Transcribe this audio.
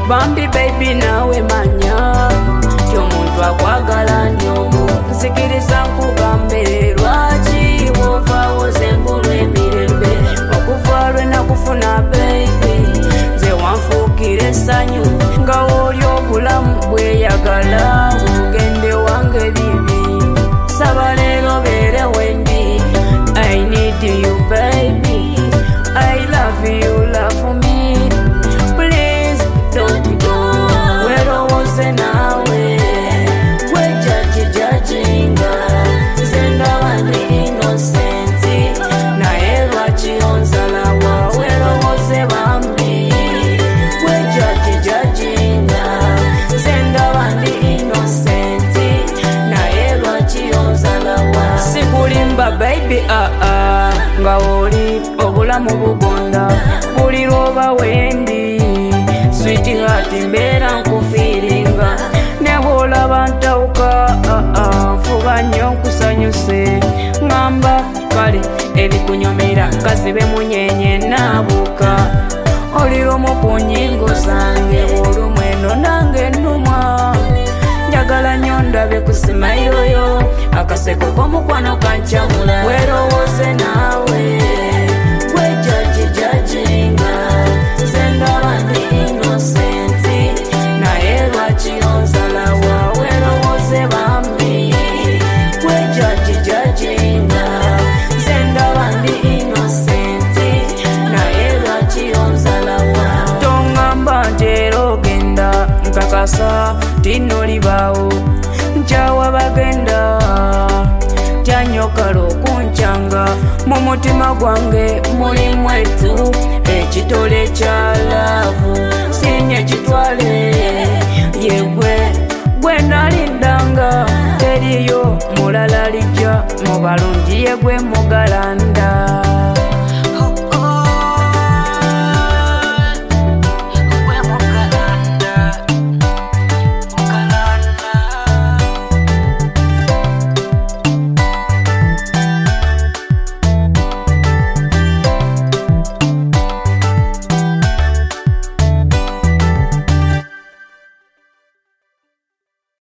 Bambi baby nawe manya Kyomuntu akwagala nnyo nzikiriza nkugambe lwaki wovaawo zembulwa emirembe okuva lwe nakufuna baby nze wanfuukira essanyu nga w'oli obulamu bweyagala bugende wange bibi saba leero beere wendi I need you baby I love you love me please don't go werowoze nawe wejajijajinga zendaba ndi innocenti naye lwaki onzalawa werowoze bambi wejajijajinga zendaba ndi innocenti naye lwaki onzalawa sikulimba baby nga oli obulamu bugonda buli lwoba wendi sweetheart mbeera nkufiiringa ne bw'olaba ntawuka nfuba nnyo nkusanyuse ngamba kale ebikunyumira kazibe munyenye naabuuka oliromu ku nnyingo zange bw'olumu eno nange nnumwa njagala nnyo ndabe ku simayiroyo akaseko k'omukwano kancamula weerowooze naawe wejajijajinga zendaba ndi innocenti naye lwaki onzalawa weerowooze bambi wejajijajinga zendaba ndi innocenti naye lwaki onzalawa tongamba nti era ogenda nkakasa tinolibaawo nkyawa bagenda tyanyokala okuncanga mu mutima gwange mulimu etu ekitole kya laavu sinye kitwale yegwe gwe nalindanga teriyo mulala lijja mu balungi yegwe